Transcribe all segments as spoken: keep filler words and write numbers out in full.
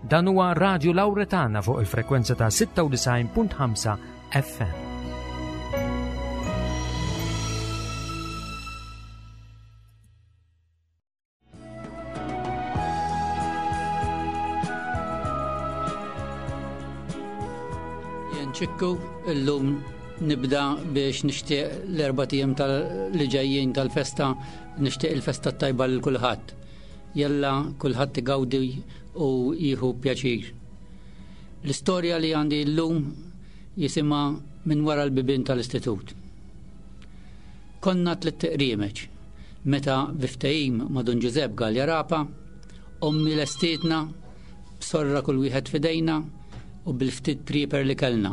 Dan huwa Radju Lawretana fuq il-frekwenza ta' sitta u tisgħin punt ħamsa F M. Jien ċikku illum nibda biex nixtieq l-erba' tiem li ġejjin tal-festa, nixtieq il-festa tajba lil kulħadd. Jella kulħadd igawdi u jieħu pjaċir. L-istorja li għandi llum jisimha minn wara l-bibien tal-istitut. Konna tliet tiqriemeġ meta biftehim ma' Dun Giuseppe Galjarapa, ommi lestietna b'sorra kull wieħed f'idejna u bil-ftit triper li kellna.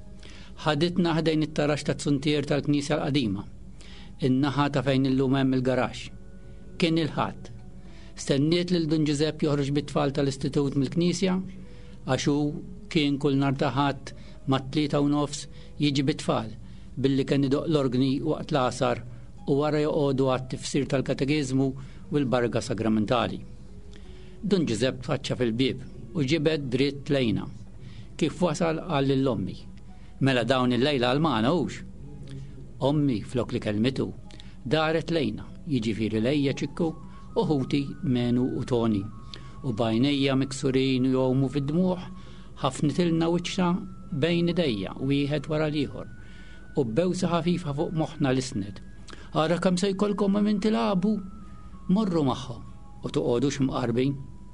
Ħaditna ħdejn it-tarax ta' tsuntier tal-Knisja l-qadima, in-naħa ta' fejn illum hemm il-garax. Kien il-ħadd. Stenniet lil Dun Giuseppe joħroġ bit-tfal tal-istitut mill-Knisja għax hu kien kull nhar ta' ħadd mat-tlieta u nofs jiġi bit-tfal billi kien idoq l-organi waqt l-għasar u wara joqogħdu għat-tifsir tal-katekiżmu u l-barga sagramentali. Dun Giuseppe tfaċċa fil-bieb u ġibed dritt lejna. Kif wasal qal lill-ommi: "Mela dawn il-lejla għal-magħna hux?" Ommi flok li kelmitu daret lejna, jiġifieri lejja ċikku u ħuti Menu u Toni, u bajnejja miksurin u jowmu fid-dmuħ, ħafnitilna wiċċa bejn idejja wieħed wara l-ieħor, u bewsa ħafifa fuq moħħna l-isned. Ara kemm se jkollkom minn tilagħbu, morru magħhom u toqgħodux mqarbin.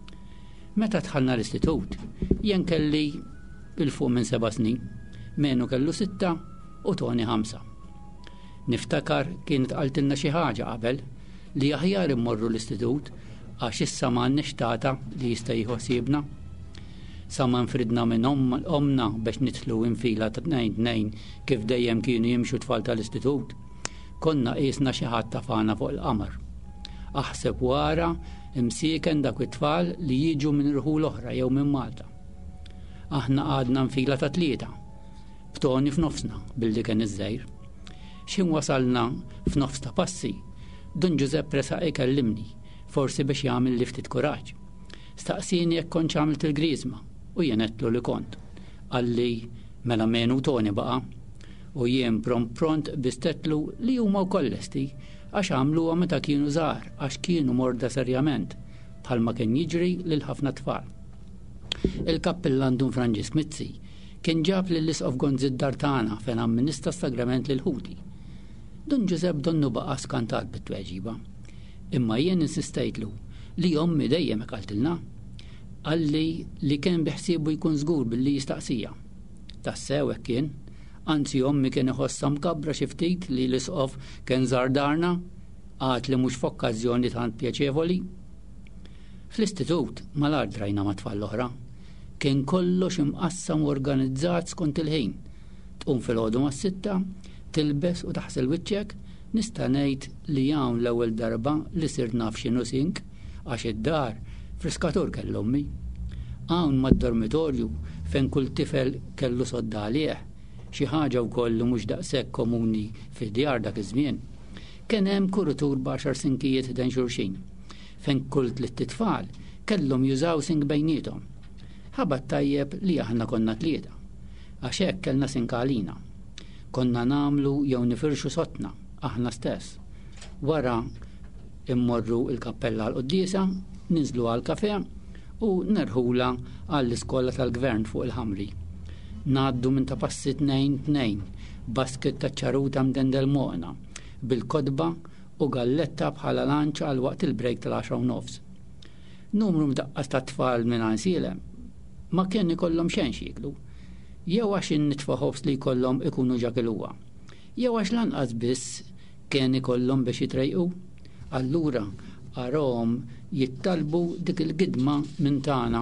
Meta dħalna l-istitut, jien kelli il-fuq minn seba' snin, Menu kellu sitta u Toni ħamsa. Niftakar kienet qaltilna xi ħaġa qabel li aħjar immorru l-istitut għax issa m'għandniex tata li jista' jieħu ħsiebna. Sa ma nfridna minn omna biex nidħlu infila ta' tnejn tnejn kif dejjem kienu jimxu tfal tal-istitut, konna qisna xi ħadd tafana fuq il-qamar. Aħseb wara imsieken dak it-tfal li jiġu minn irħul oħra jew minn Malta. Aħna għadna nfila ta' tlieta, b'Toni f'nofsna billi kien iż-żgħir. X'in wasalna f'nofs ta' passi, Dun Giuseppe resaq ikellimni, forsi biex jagħmel li ftit kuraġġ. Staqsini jekk kontx għamilt il-griżma u jien għedtlu li kont. Qalli mela Menu u Toni baqa' u jien pront pront bistetlu li huma wkoll lesti għax għamluha meta kienu żgħar għax kienu morda serjament bħalma kien jiġri lil ħafna tfal. Il-kappellan Dun Franġisk Mizzi kien ġab lill-isqof Gonzi d-dar tagħna fejn amministra s-sagrament lil ħuti. Dun Giuseppe donnu baqa' skantat bit-tweġiba, imma jien insistejtlu li ommi dejjem qaltilna. Qalli li kien biħsiebu jkun żgur billi jistaqsija. Tassew hekk kien, anzi ommi kien iħossha mkabbra xi ftit li l-isqof kien żar darna, għad li mhux f'okkażjoni tant pjaċevoli. Fl-istitut malar drajna ma' tfal l-oħra. Kien kollox imqassam u organizzat skont il-ħin. Tqum filgħodu mas-sitta, tilbes u taħsel wiċċek, nista' ngħid li hawn l-ewwel darba li sirt naf x'inhu sink għax id-dar friskatur kellu ommi. Hawn mad-dormitorju fejn kull tifel kellu sodda għalih, xi ħaġa wkoll li mhux daqshekk komuni fid-djar dak iż-żmien. Kien hemm kuritur b'għaxar sinkijiet ħdejn xulxin, fejn kull tliet tfal kellhom jużaw sink bejniethom. Ħabad tajjeb li aħna konna tlieta, għax hekk kellna sink għalina. Konna nagħmlu jew nifirxu sotna, aħna stess. Wara immorru il-kappella għall-quddiesa, ninżlu għall-kafè u nerħula għall-iskola tal-gvern fuq il-ħamri. Ngħaddu minn ta' passi tnejn tnejn, basket ta' ċaruta mdendel moqna, bil-kodba u galletta bħala lanċ għal waqt il-break tal-għaxra u nofs. Numru mdaqqas ta' tfal minn għansilem ma kien ikollhom xejn xieklu. Jew għax in-nitfa' ħobs li jkollhom ikunu ġakiluha. Jew għax lanqas biss kien ikollhom biex jitrejqu. Allura arahom jittalbu dik il-gidma minn tagħna.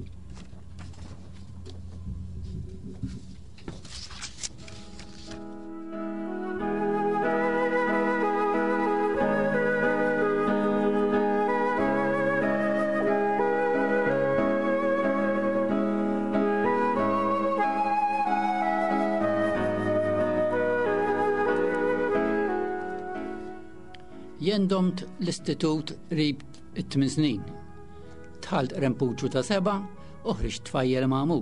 Jendomt l-istitut rib it-tmin snin. Tħalt rempuċu ta' seba uħriġ tfajjel magħmul.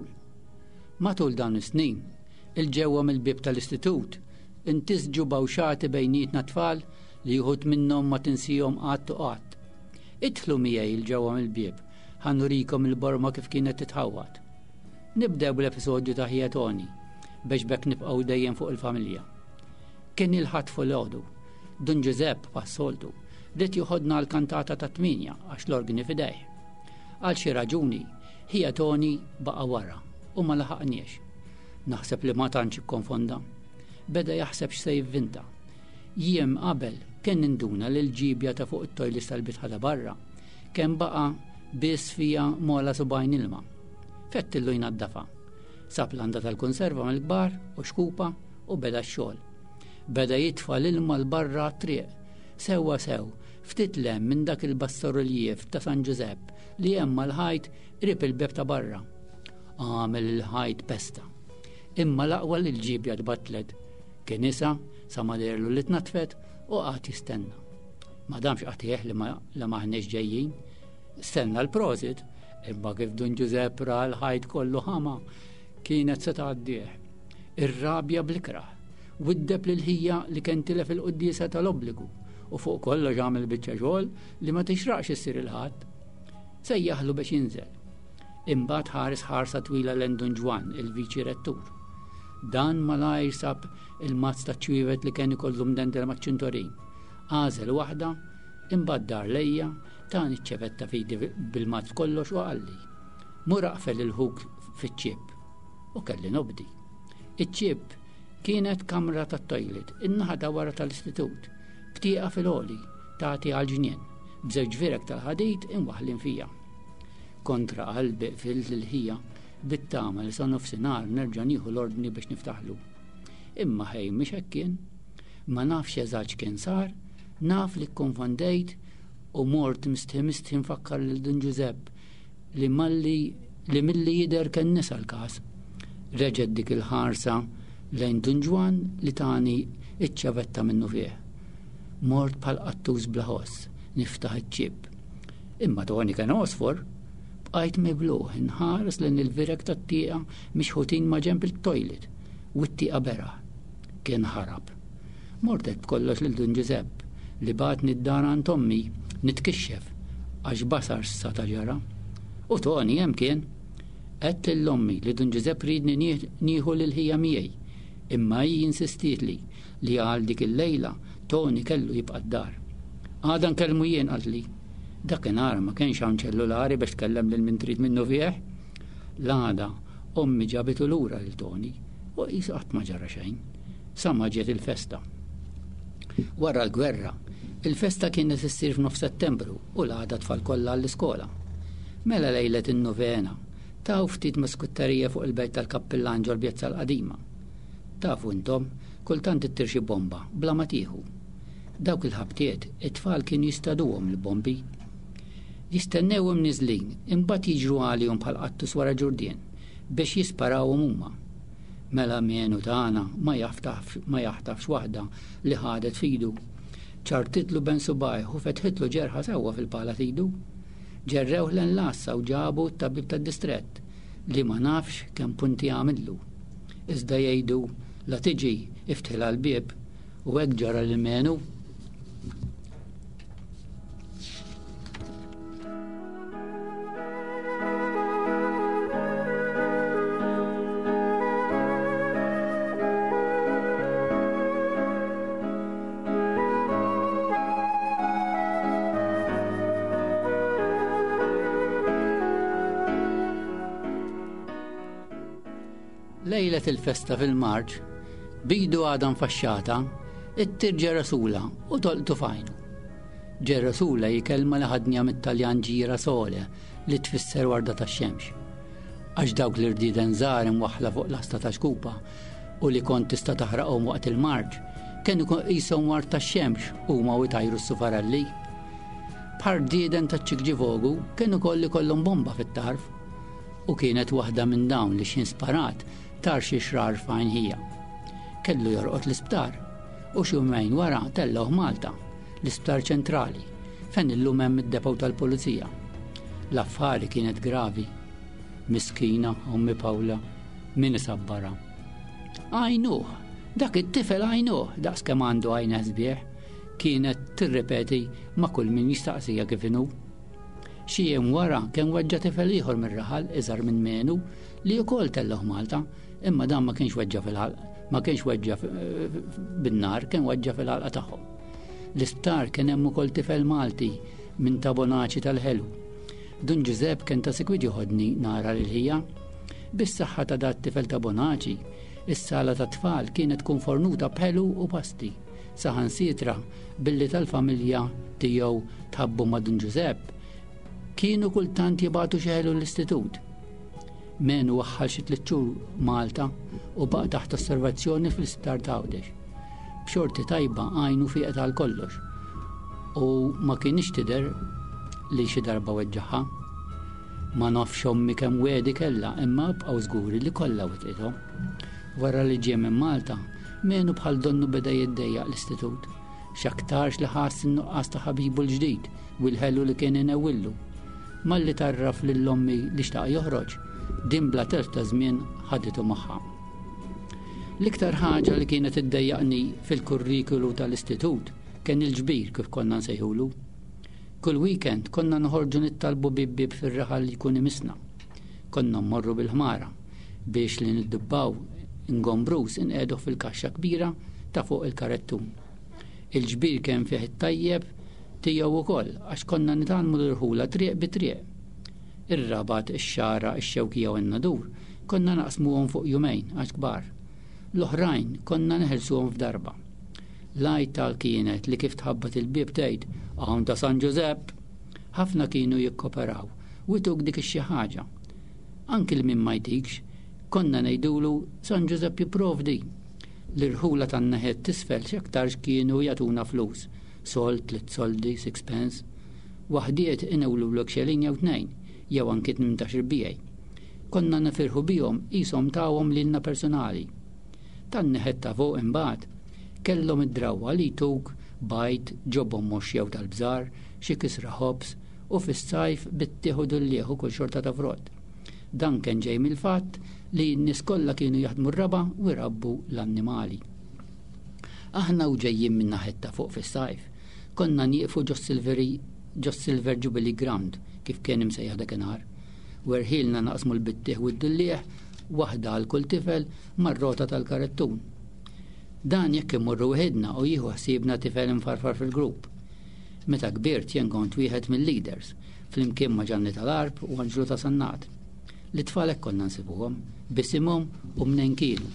Matul dawn is-snin, il-ġewwa mill-bib tal-istitut intisġu bawxati bejnietna tfal li jħud minnhom ma tinsihom qatt u qatt. Idħlu miegħi il-ġewwa mill-bib ħannurikom il-borma kif kienet titħawwad. Nibdew bl-episodju ta' Ħija Toni biex bekk nibqgħu dejjem fuq il-familja. Kien il-ħadd fuq Dun Giuseppe passoltu rid joħodna l-kantata ta' tminja għax l-organi fidejh. Għal xi raġuni Ħija Toni baqa' wara u ma laħaqniex. Naħseb li ma tantx ikkonfonda. Beda jaħseb x'se jivvinta. Jiem qabel kien ninduna li l-ġibja ta' fuq it-tojlis tal-bitħa barra kemm baqa' biss fija mola subajn ilma. Fettillu jnaddafa. Sab l-għanda tal-konserva mill-kbar u xkupa u beda x-xogħol. Beda jitfa l-ilma l-barra triq. Sewa sew, ftit lem minn dak il-bassoroljief ta' San Giuseppe li hemm l-ħajt rib il-beb ta' barra. Għamel il-ħajt pesta. Imma l-aqwa li l-ġibja tbatlet. Kien isa sa maderlu li tnatfet u għat jistenna. Madamx għatieħ li ma maħnex ġejjin. Stenna l-prosit, imma kif Dun Giuseppe ra l-ħajt kollu ħama, kienet se tgħaddih. Ir-rabja bl-ikraħ, widdeb lil Ħija li kien tilef il-qudiesa tal-obbligu u fuq kollox għamel biċċa xogħol li ma tixraqx issir il-ħadd. Sejjaħlu biex jinżel. Imbagħad ħares ħarsa twila lejn Dun Ġwan, il-viċi rettur. Dan malajr sab il-mazz ta' ċwivet li kien ikollu mdendel maċ-ċintorin. Għażel waħda, imbagħad dar lejja, tani ċevetta fidi bil-mazz kollox u għalli. Mur aqfel il-ħuk fiċ-ċib u kelli nobdi. Iċ-ċib kienet kamra tat-tojlet, in-naħa wara tal-istitut, btieqa fil-għoli, tagħti għal-ġnien, b'żewġ virek tal-ħadid inwaħlin fija. Kontra qalbi fil-Ħija bit-tama li sa nofsinhar nerġa' nieħu l-ordni biex niftaħlu. Imma ħej mhix hekk kien, ma nafx eżatt kien sar, naf li konfondejt u mort mistħi nfakkar lil Dun Giuseppe li malli li milli jidher kien nisa l-każ. Reġgħet dik il-ħarsa lejn Dun Ġwan li tani iċ-ċavetta minnu fih. Mort bħal qattuż bla ħoss, niftaħ iċ-ċib. Imma Toni kien osfor, bqajt mibluħ inħares lejn il-virek tat-tieqa mixħutin ma' ġenb il-tojlet u t-tieqa beraħ. Kien ħarab. Mortet b'kollox lil Dun Giuseppe li bagħatni d-dar għand ommi nitkixxef għax basar sa ta' ġara. U Toni hemm kien. Qed lill-ommi li Dun Giuseppe ridni nieħu lil Ħija miegħi, imma hi insistietli li għal dik il-lejla Toni kellu jibqa' d-dar. Għada nkellmu jien qalt dakinhar ma kienx hawn ċellulari biex tkellem lil min trid minnu fih. L-għada ommi ġabitu lura lil Toni u qis qatt ma ġara xejn. Sa ma ġiet il-festa. Wara l-gwerra, il-festa kienet issir f'nofs Settembru u l-għada tfal kollha għall-iskola. Mela lejlet in-novena taw ftit maskutterija fuq il-bejt tal-kappillan ġol Bjezza l-qadima. Tafu intom, kultant ittir xi bomba bla ma tieħu. Dawk il-ħabtiet it-tfal kien jistaduhom il-bombi. Jistennewhom niżlin, imbagħad jiġru għalihom bħal qattus wara ġurdien biex jisparawhom huma. Mela mienu tagħna ma jaħtafx ma jaħtafx waħda li ħadet fidu. ċartitlu ben subajh u fetħitlu ġerħa sewwa fil-pala tidu. Ġerrew l-enlassa u ġabu t-tabib tad-distrett li ma nafx kemm punti għamillu. Iżda jgħidu la tiġi iftħilha l-bieb u hekk ġara l-menu. Lejlet il-festa fil-Marġ, bidu għadha mfaxxata, it-tir ġerasula u tolqtu fajnu. Ġerasula jikelma li ħadnija mit-Taljan ġira sole li tfisser warda tax-xemx. Għax dawk l-irdiden żgħar imwaħħla fuq l-asta ta' xkupa u li kont tista' taħraqhom waqt il-Marġ, kienu qishom war tax-xemx huma u jtajru s-sufarelli. Bħal dieden taċ-ċikġivogu kienu kolli kollhom bomba fit-tarf u kienet waħda minn dawn li xi sparat tar xi xrar fajn Ħija. Kellu jorqod l-isptar u xi jumejn wara tellgħu Malta, l-isptar ċentrali, fejn illum hemm id-depow tal-pulizija. L-affari kienet gravi. miskina Ommi Pawla min isabbara. Għajnuh, dak it-tifel għajnuh, daqs kemm għandu għajna sbieħ, kienet tirrepeti ma' kull min jistaqsija kif inhu. Xi jiem wara kien weġġa' tifel ieħor mir-raħal iżgħar minn menu li wkoll telluh Malta, imma dan ma kienx weġġa' fil-ħalq, ma kienx weġġa' bin-nar, kien weġġa' fil-ħalqa tagħhom. L-isptar kien hemm ukoll tifel Malti minn ta' Bonaċi tal-Ħelu. Dun Giuseppe kien ta' sikwit joħodni nara lil ħija. Bis-saħħa ta' dat tifel ta' Bonaċi, is-sala ta' tfal kienet tkun fornuta b'ħelu u pasti. Saħansitra billi tal-familja tiegħu tħabbu ma' Dun Giuseppe kienu kultant jibgħatu xi ħelu l-istitut. Menu waħħal xi tliet xhur Malta u baqa' taħt osservazzjoni fl-isptar ta' Għawdex. B'xorti tajba għajnu fieqet għal kollox u ma kienx tidher li xi darba weġġaħħa. Ma nafx ommi kemm wedi kellha, imma bqgħu żguri li kollha wetqithom. Wara li ġie minn Malta, menu bħal donnu beda jiddejjaq l-istitut. X'aktarx li ħass in-nuqqas ta' ħabibu l-ġdid u l-ħelu li kien inewwillu. Malli tarraf lill-ommi li xtaq joħroġ, din bla telf ta' żmien ħaditu magħha. L-iktar ħaġa li kienet iddejjaqni fil-kurrikulu tal-istitut kien il-ġbir kif konna nsejħulu. Kull weekend konna noħorġu nittalbu bib-bib fir-raħal li jkun imisna. Konna mmorru bil-ħmara biex li niddubbaw ingombrus inqeduh fil-kaxxa kbira ta' fuq il-karettun. Il-ġbir kien fih it-tajjeb tiegħu wkoll għax konna nitalmu l-irħula triq bi triq. Ir-rabat, ix-xara, ix-xewkija u n-nadur konna naqsmuhom fuq jumejn għax kbar. L-oħrajn konna neħelsuhom f'darba. L-għajta kienet li kif tħabbat il-bib tgħid hawn ta' San Giuseppe. Ħafna kienu jikkoperaw u jtuk dik xi ħaġa. Anki l min ma jtikx, konna ngħidulu San Giuseppe jipprovdi. L-irħula tan-neħed tisfel x'aktarx kienu jagħtuna flus. Sold, tliet soldi, sixpence. Waħdiet inewlulek xelin jew tnejn, jew anki tmintax irbijej. Konna nifirħu bihom qishom tawhom lilna personali. Tan-neħed ta' fuq imbagħad kellhom id-drawwa li jtuk bajt ġobhom mhux jew tal-bżar, xi kisra ħobs u fis-sajf bittieħu dullieħu kull xorta ta' frott. Dan kien ġej mill-fatt li n-nies kollha kienu jaħdmu r-raba u jrabbu l-annimali. Aħna u ġejjin minn naħed ta' fuq fis-sajf konna nieqfu ġo Silver Jubilee Ground kif kien imsejjaħ dakinhar. Werħilna naqsmu l-bittieħ u d-dullieħ waħda għal kull tifel mar-rota tal-karettun. Dan jekk imorru wieħedna u jieħu ħsiebna tifel infarfar fil-grupp. Meta kbirt jien kont wieħed mill-leaders flimkien ma' Ġanni tal-Arb u Anġlu ta' Sannat. L-itfal hekk konna nsibuhom bisimhom u mnejn kienu.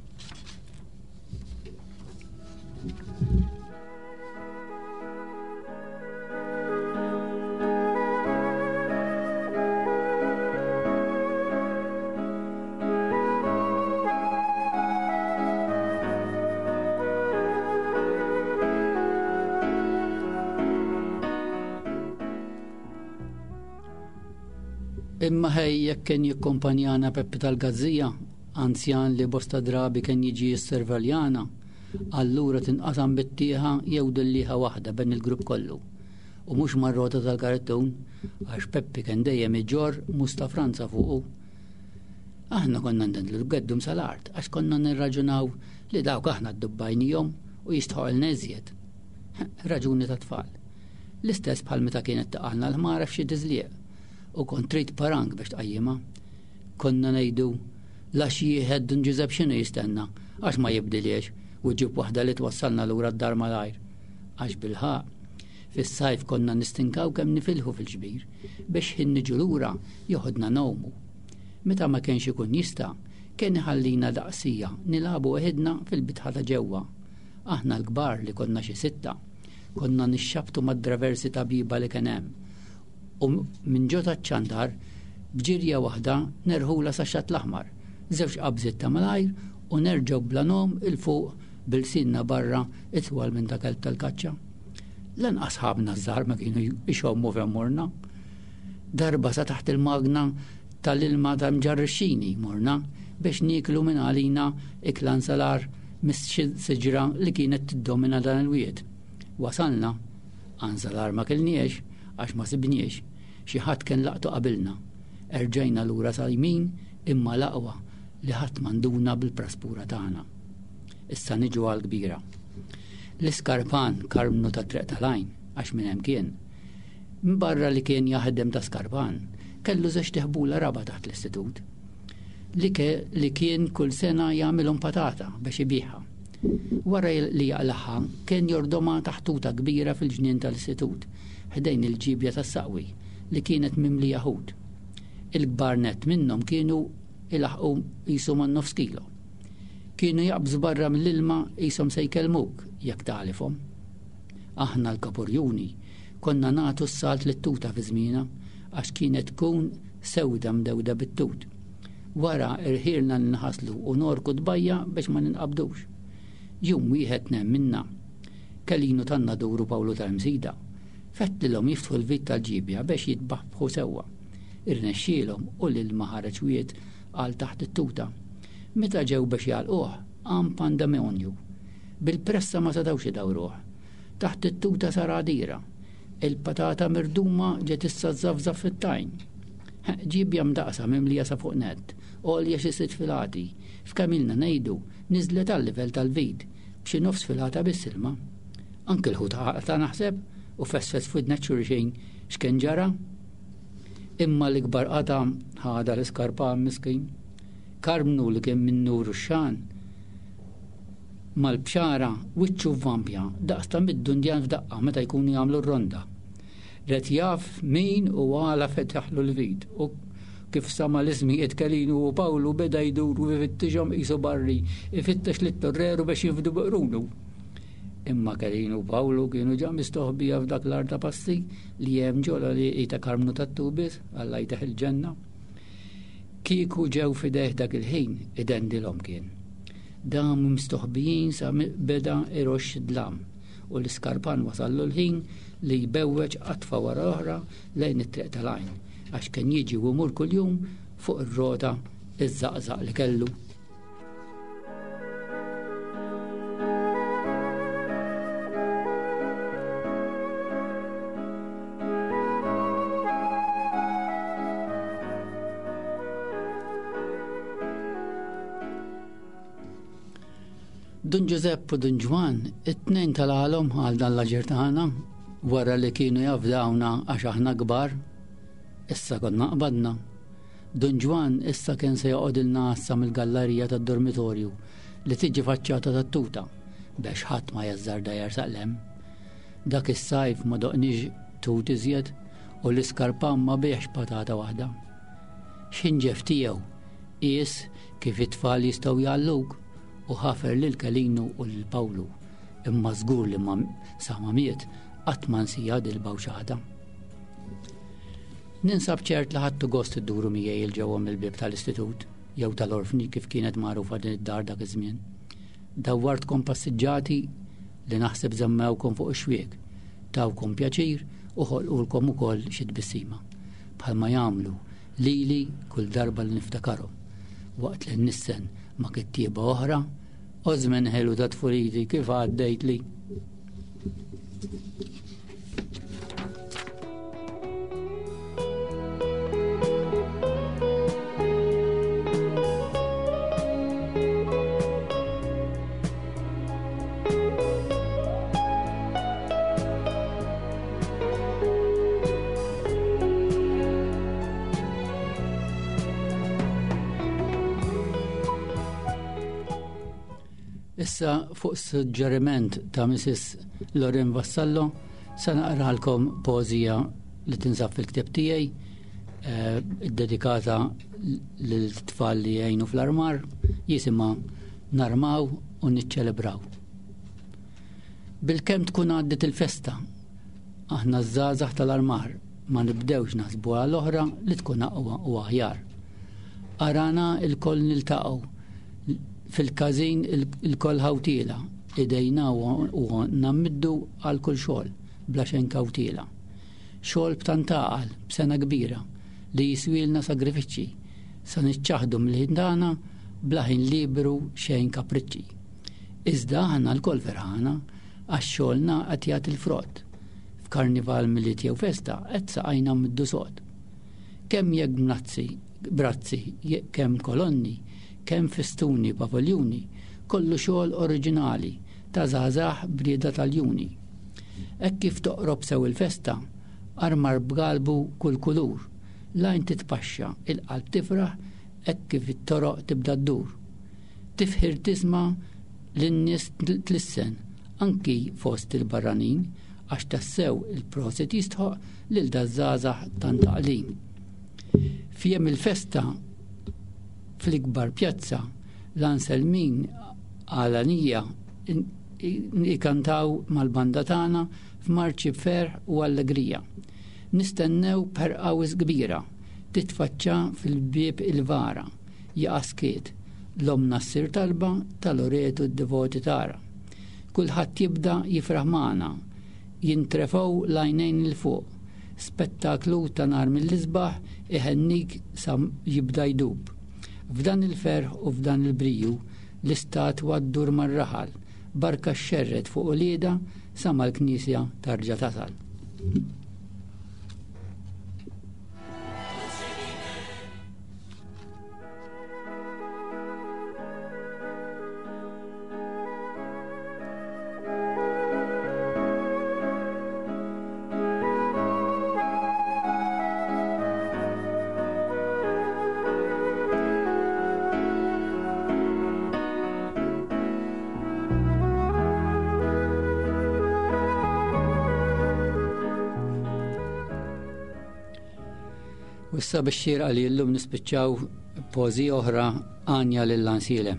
Imma ħej jekk kien jikkompanjana Peppi tal-Gazzija, anzjan li bosta drabi kien jiġi jisservaljana, allura tinqasam bittieħa jew dillieħa waħda ben il-grupp kollu. U mhux mar-rota tal-karettun għax Peppi kien dejjem iġġor musta Franza fuqu. Aħna konna ndendlu b'geddum sal-art għax konna nirraġunaw li dawk aħna ddubbajnihom u jistħoq il-neżjed. Raġuni ta' tfal. L-istess bħal meta kienet taqalna l-ħmara f'xi diżlieq u kont trid parang biex tqajjimha. Konna ngħidu lax jieħed Dun Giuseppe x'inhu jistenna għax ma jibdiliex u ġib waħda li twassalna lura d-dar malajr. Għax bil-ħaq fis-sajf konna nistinkaw kemm nifilħu fil-ġbir biex ħin niġu lura joħodna nawmu. Meta ma kienx ikun jista' kien iħallina daqsija nilagħbu weħedna fil-bitħa ta' ġewwa. Aħna l-kbar li konna xi sitta konna nixxabtu mad-traversi tabiba li kien hemm. U minn ġota ċ-ċandar bġirja waħda nerħula sa xatt l-aħmar, żewġ qabżiet ta' malajr u nerġgħu bla nom il-fuq bil-sinna barra itwal minn dak tal-kaċċa. Lanqas ħabna żgħar ma kienu ixommu fejn morna. Darba sa taħt il-magna tal-ilma ta' mġarrixxini morna biex niklu minn għalina iklan salar mis-siġra li kienet tiddomina dan il-wied. Wasalna, għan salar ma kelniex għax ma sibniex. Xi ħadd kien laqtu qabilna. Erġajna lura sajmin imma l-aqwa li ħadd manduna bil-praspura tagħna. Issa niġu għall-kbira. L-iskarpan karmnu ta' Triq tal-Għajn għax minn hemm kien. Mbarra li kien jaħdem ta' skarpan, kellu żewġ teħbula raba taħt l-istitut. Li, li kien kull sena jagħmilhom patata biex ibiħha. Wara li jaqlaħħa kien jordoma taħtuta kbira fil-ġnien tal-istitut, ħdejn il-ġibja tas-saqwi li kienet mimli jaħud. Il-kbar nett minnhom kienu ilaħqu qisu man nofs kilo. Kienu jaqbżu barra mill-ilma qisom se jkellmuk jekk tagħrifhom. Aħna l-Kapurjuni konna nagħtu s-salt lit-tuta fi żmiena għax kienet tkun sewda mdewda bit-tut. Wara irħirna nħaslu u norku dbajja biex ma ninqabdux. Jum wieħed nem minna. Kellinu tanna duru Pawlu tal-Msida. Fettilhom jiftħu l-vit tal-ġibja biex jitbaħbħu sewwa. Irnexxielhom u l-ilma ħareġ wiet għal taħt it-tuta. Meta ġew biex jgħalquh għam pandemonju. Bil-pressa ma setgħux idawruh. Taħt it-tuta sar għadira. Il-patata mirduma ġiet issa żafżaf fit-tajn. Ġibja mdaqsa mimlija sa fuq nett, għolja xi sitt filati. F'kamilna ngħidu niżlet għal-livell tal-vid b'xi nofs filata bis-silma. Anke l-ħuta ta' naħseb u fesfes fudna xurxejn x'kien ġara. Imma l-ikbar qata ħada l-iskarpan miskin. Karmnu li kien minn nur x-xan. Mal-bxara wiċċu vampja daqsta mid-dundjan f'daqqa meta jkunu jagħmlu r-ronda. Ret jaf min u għala fetaħlu l-vid u kif sama l-ismijiet Kalinu u Pawlu beda jduru vifittixhom qisu barri ifittex lit-torreru biex jifdu biqrunu. Imma Kalinu u Pawlu kienu ġa mistoħbija f'dak l-art ta' passi li hemm ġola li qiegħda karmnu tat-tubis Alla jtaħ il-ġenna. Kieku ġew fideh dak il-ħin idendilhom kien. Dam mistoħbijin sa beda irox dlam u l-iskarpan wasallu l-ħin li jbewweġ qatfa wara oħra lejn it-Triq tal-Għajn għax kien jiġi u jmur kuljum fuq ir-rota iż-żaqżaq li kellu. Dun Giuseppe u Dun Ġwan, it-tnejn tal-għalhom għal dan l-aġir tagħna wara li kienu jafdawna għax aħna kbar, issa konna qbadna. Dun Ġwan issa kien se joqgħodilna issa mill-gallerija tad-dormitorju li tiġi faċċata tat-tuta biex ħadd ma jażżarda jersaqlem. Dak is-sajf ma doqniex tut iżjed u l-iskarpan ma biex patata waħda. X'inġef tiegħu qies kif it-tfal jistgħu jgħalluk u ħafer lil Kalinu u lil Pawlu imma żgur li ma sa ma miet qatt ma nsijad il-bawxata. Ninsab ċert li ħadtu gost idduru miegħi il ġewwa mill-bib tal-istitut jew tal-orfni kif kienet magħrufa din id-dar dak iż-żmien. Dawwartkom passiġġati li naħseb żemmewkom fuq ix-xwieg, tawkom pjaċir u ħolqulkom ukoll xi tbissima bħalma jagħmlu lili kull darba li niftakarhom waqt li nissen ma kittieba oħra, ożmen ħelu ta' tfuriti kif għaddejt li. Issa fuq suġġeriment ta' Missis Loren Vassallo sa naqralkom pożija li tinsab fil-ktieb tiegħi id-dedikata lill-tfal li jgħinu fl-armar jisimha Narmaw u niċċelebraw. Bilkemm tkun għaddiet il-festa aħna żgħażagħ tal-armar ma nibdewx naħsbu għal oħra li tkun aqwa u aħjar. Arana il-koll niltaqgħu fil-każin il-koll ħawtiela, idejna u nammiddu għal kull xogħol bla xejn kawtiela. Xogħol b'tantaqal b'sena kbira li jiswilna sagrifiċċji sa niċċaħdu mill-ħindana bla ħin liberu xejn kapriċċi. Iżda aħna l-koll ferħana għax xogħolna qed jagħti l-frott. F'karnival milli jew festa qed saqajna middu sod. kemm jekk bnazzi, brazzi, kemm kolonni, kemm festuni, paviljuni, kollu xogħol oriġinali ta' żgħażagħ brieda tal-juni. Hekk kif toqrob sew il-festa, armar b'galbu kull kulur, lajn titpaxxa, il-qalb tifraħ, hekk kif it-toroq tibda ddur. Tifħir tisma' lin-nies tlissen, anki fost il-barranin, għax tassew il-prosit jistħoq lil daż-żgħażagħ tant taqlin. Fiem il-festa fl-ikbar pjazza l-anselmin għalanija ikantaw mal-banda tagħna f'marċi b'ferħ u allegrija. Nistennew perqawis kbira, titfaċċa fil-bieb il-vara, jaqaskiet, l-omna ssir talba tal-oretu d-devoti tara. Kulħadd jibda jifraħ magħna, jintrefaw lajnejn il-fuq, spettaklu ta' nar mill-isbaħ iħennik sa jibda jdub. F'dan il-ferħ u f'dan il-briju l-istat waddur mar-raħal, barka xerret fuq ulieda sa mal-knisja tarġa' tasal. Wissa biex xierqa li llum nispiċċaw pożi oħra għanja lill-Ansielem.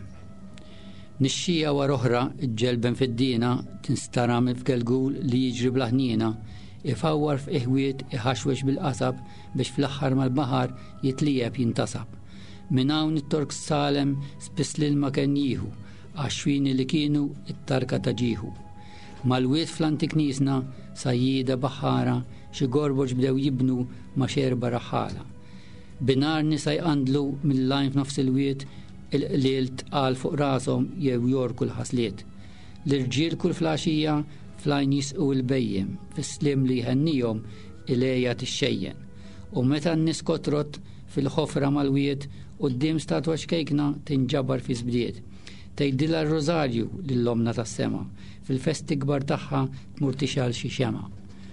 Nixxija war oħra ġelben fid-dina tinstara minn f'gelgul li jiġri blaħnina, ifawwar f'iħwiet iħaxwex bil-qasab biex fl-aħħar mal-baħar jitlieb jintasab. Minn hawn it-tork Salem spiss l-ilma kien jieħu, għax-xwini li kienu it-tarka ta' ġieħu. Mal-wiet fl-antik nisna sajjida baħħara xi gorboġ bdew jibnu ma' xerba raħħala. Binar nisa jqandlu mill-lajn f'nofs il-wiet il-qliel tqal fuq rashom jew jorku l-ħasliet. L-irġiel kull flaxija flajn jisqu l-bejjem fis-slim li jħennihom ilejja tixxejjen. U meta n-nies kotrot fil-ħofra mal-wiet quddiem statwa xkejkna tinġabar fi żbliet. Tgħidilha r-rożarju lill-omna tas-sema, fil-festi kbar tagħha tmur tixal xi xema.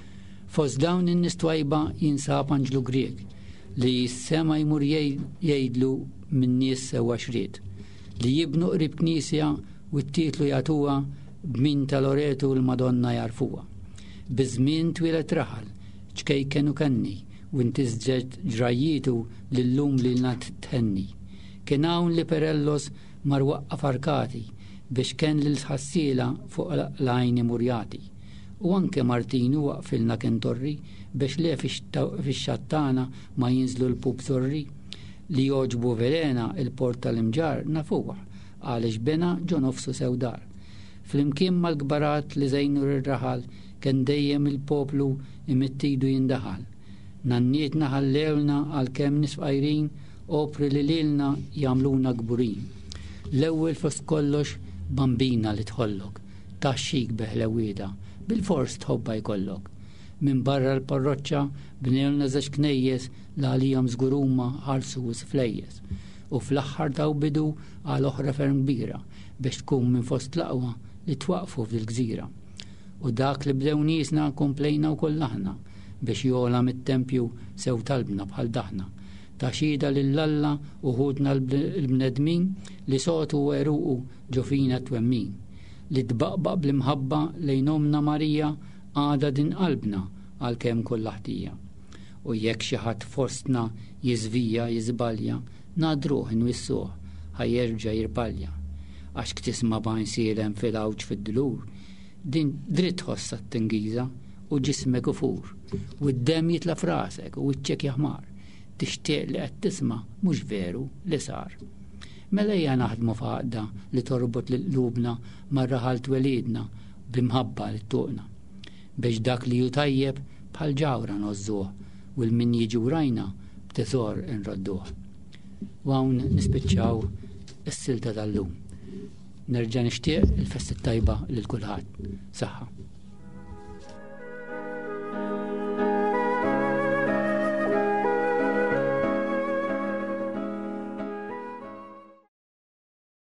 Fost dawn in-nies twajba jinsab Anġlu Grieg li s-sema jmur jgħidlu minn nies sewwa xried, li jibnu qrib knisja u t-titlu jagħtuha b'min tal-Loretu l-Madonna jarfuha. Biżmien twilet raħal, ċkejken u kanni, u intiżġed ġrajjitu lil-lum li nat tħenni. Kien hawn li Perellos mar waqqa farkati biex kien l-ħassila fuq l-għajni murjati. U anke Martinu waqfilna kien torri biex le fix-xattana ma jinżlu l-pub torri li joġbu Verena il-port tal-imġar nafuha għaliex bena ġo nofsu sewdar. Flimkien mal-gbarat li żejnu r-raħal kien dejjem il-poplu imittidu jindaħal. Nannietna ħallewlna għalkemm nisfqajrin opri li lilna jagħmluna gburin. L-ewwel fost kollox bambina li tħollok, taxxik beħlewieda, bil-fors tħobba jkollok. Min barra l-parroċċa bnelna żex knejjes li għalihom żgur huma ħarsu wis flejjes. U fl-aħħar taw bidu għal oħra ferm kbira biex tkun minn fost l-aqwa li twaqfu fil-gżira. U dak li bdew niesna komplejna wkoll aħna biex jola mit-tempju sew talbna bħal daħna. Taxida lill-Alla u ħudna l-bnedmin li sotu u eruqu ġofina twemmin. Li tbaqbaq bl-imħabba lejn omna Marija għada din qalbna għalkemm kollha ħtija. U jekk xi ħadd fostna jiżvija jiżbalja, nadruh inwissuh ħajjerġa' jirbalja. Għax ktisma' b'Ansielem fil-awġ fid-dlur, din dritt ħossa t-tingiża u ġismek ufur, u d-dem jitla frasek u wiċċek jaħmar, tixtieq li qed tisma' mhux veru li sar. Mela hija naħdmu f'għaqda li torbot lil qlubna mar-raħal twelidna b'imħabba li tuqna. Biex dak li ju tajjeb bħal ġawra nożżuh u l-min jiġi wrajna b'tesor inrodduh. U hawn nispiċċaw is-silta tal-lum. Nerġa' nixtieq il-festi tajba lil kulħadd. Saħħa.